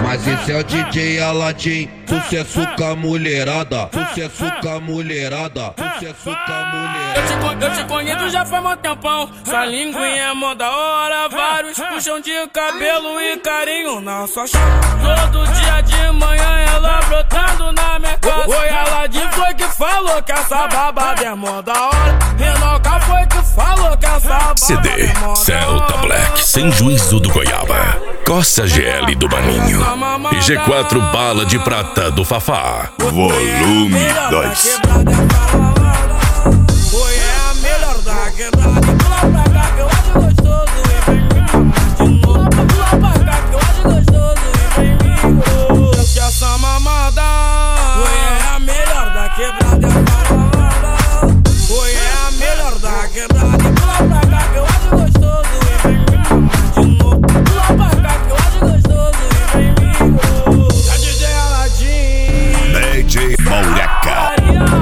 Mas esse é o DJ Aladim, sucesso com a mulherada, sucesso com a mulherada, sucesso com a mulherada. Eu te conheço já faz um tempão, sua linguinha é mó da hora, vários puxão de cabelo e carinho na sua chama. Todo dia de manhã ela brotando na minha casa. Oi, Aladim foi que falou que essa babada é mó da hora. Renoca foi que falou que essa babada CD é mó da Celta hora. Black, sem juízo do Goiaba, Costa GL do Maninho e G4 Bala de Prata do Fafá. Volume 2. Oi, é a melhor da quebrada. Pula pra cá que eu acho gostoso e vem me mamar de novo. Pula pra cá que eu acho gostoso e vem me que essa mamada. Oi, é a melhor da quebrada. Oi, é a melhor da quebrada. Pula pra cá que eu acho gostoso e vem me mamar de novo. Pula pra cá que eu acho gostoso e vem me é DJ Aladim, DJ Maureca.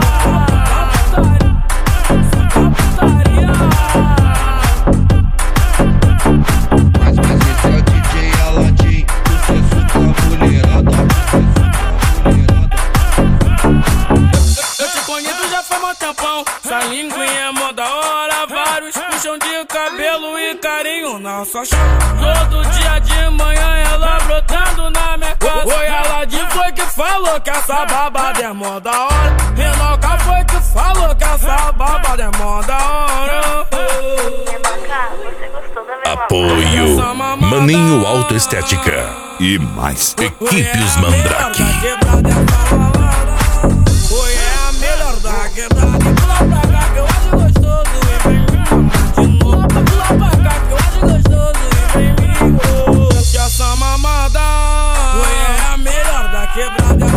Mas esse é o DJ Aladim, sucesso com a mulherada, eu te conheço já faz um tempão, sua linguinha é mó da hora, vários puxão de cabelo e carinho na sua chama. Todo dia de manhã ela brotando na minha casa. Oi, Aladim foi que falou que essa babada é mó da hora. Renoca foi que falou que essa babada é mó da hora. Você gostou da minha Apoio Maninho Autoestética e mais Equipes Mandrake. Oi, é a melhor da quebrada. Pula pra cá que eu acho gostoso e vem me mamar de novo. Pula pra cá que eu acho gostoso e vem me que essa mamada. Oi, é a melhor da quebrada.